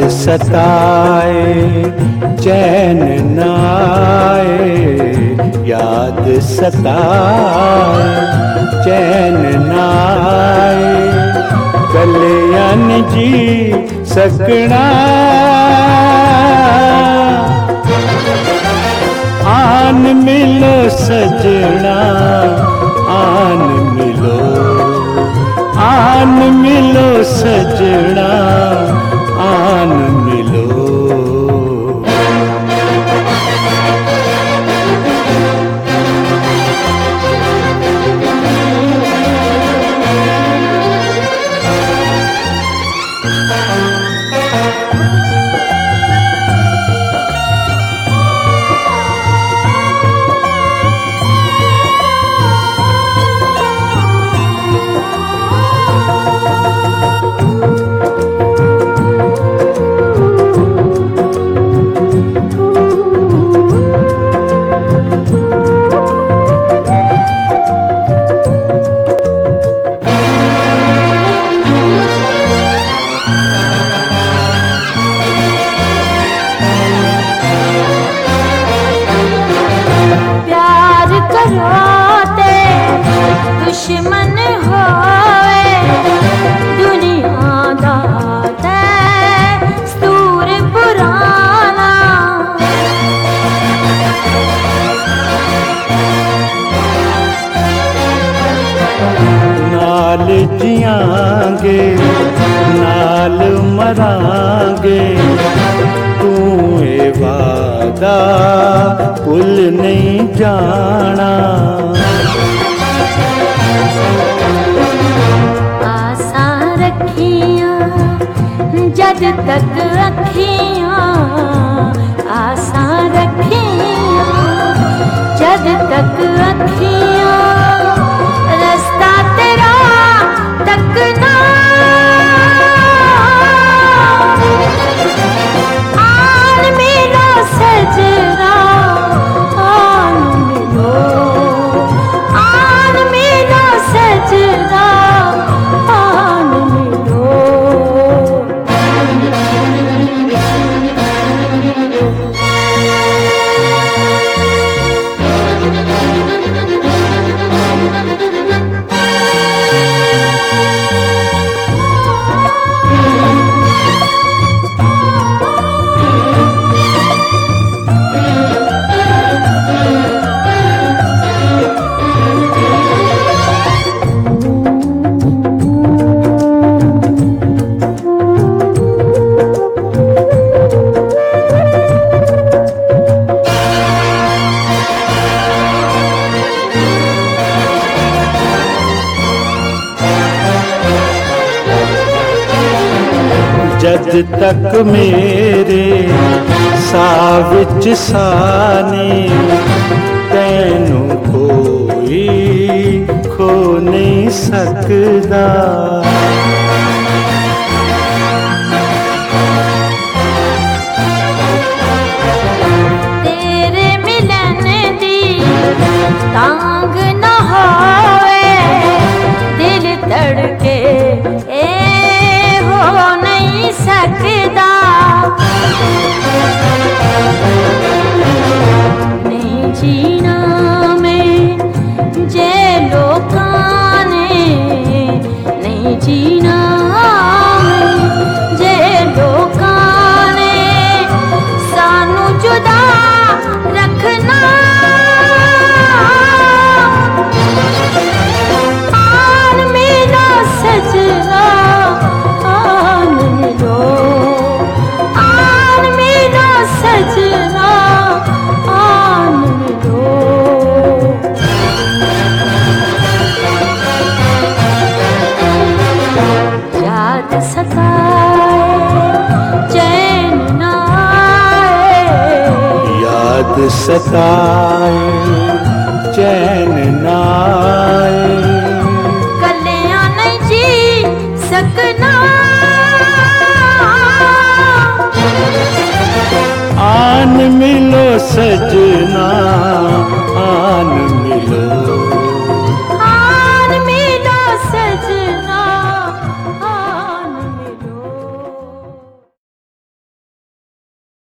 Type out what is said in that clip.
सताए चैन न आए, याद सताए चैन न आए, कल्याण जी सकना आन मिलो सजना, आन मिलो, आन मिलो सजना, आन मिलो। दुश्मन होए दुनिया दा दस्तूर पुराना, नाल जियांगे नाल मरांगे, तू ए वादा भुल नहीं जाना। जद तक अखियां आसा रखियां, जद तक अखियां रास्ता तेरा तकना, आन मिलो सजना, आन मिलो, आन मिलो सजना, आन मिलो। जद तक मेरे साह विच साने, तैनू कोई खो नहीं सकदा। तेरे मिलन दी तांग न होवे, दिल धड़के हो नहीं सकदा। नहीं जीना मैं जे लोकां ने, नहीं जीना जे लोकां ने सानू जुदा रखना, आन मिलो सजना, आन मिलो, आन मिलो सजना, आन मिलो। याद सताए चैन न आए, याद सताए चैन न आए, कल्याण नहीं जी सकना, आन मिलो सजना,